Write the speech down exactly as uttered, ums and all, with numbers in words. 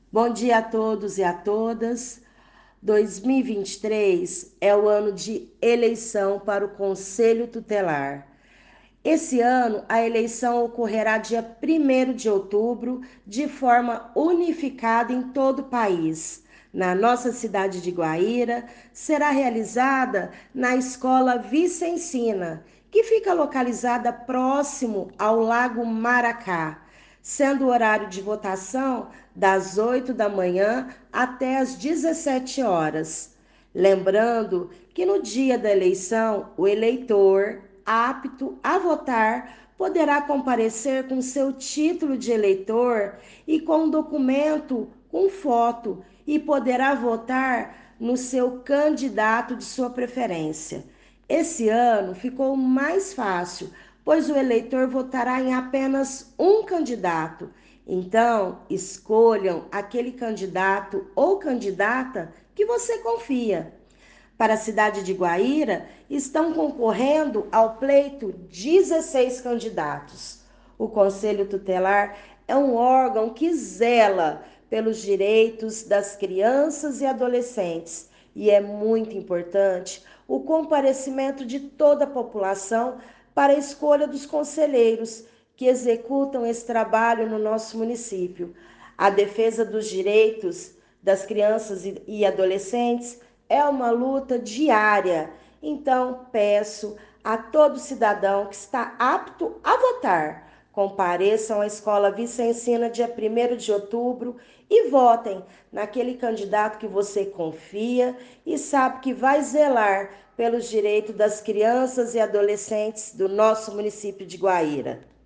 Bom dia a todos e a todas. dois mil e vinte e três é o ano de eleição para o Conselho Tutelar. Esse ano, a eleição ocorrerá dia primeiro de outubro, de forma unificada em todo o país. Na nossa cidade de Guaíra, será realizada na Escola Vicencina, que fica localizada próximo ao Lago Maracá, sendo o horário de votação das oito da manhã até as dezessete horas. Lembrando que no dia da eleição, o eleitor apto a votar poderá comparecer com seu título de eleitor e com um documento com foto e poderá votar no seu candidato de sua preferência. Esse ano ficou mais fácil, pois o eleitor votará em apenas um candidato. Então, escolham aquele candidato ou candidata que você confia. Para a cidade de Guaíra, estão concorrendo ao pleito dezesseis candidatos. O Conselho Tutelar é um órgão que zela pelos direitos das crianças e adolescentes e é muito importante o comparecimento de toda a população para a escolha dos conselheiros que executam esse trabalho no nosso município. A defesa dos direitos das crianças e adolescentes é uma luta diária. Então, peço a todo cidadão que está apto a votar, compareçam à Escola Vicencina dia primeiro de outubro e votem naquele candidato que você confia e sabe que vai zelar pelos direitos das crianças e adolescentes do nosso município de Guaíra.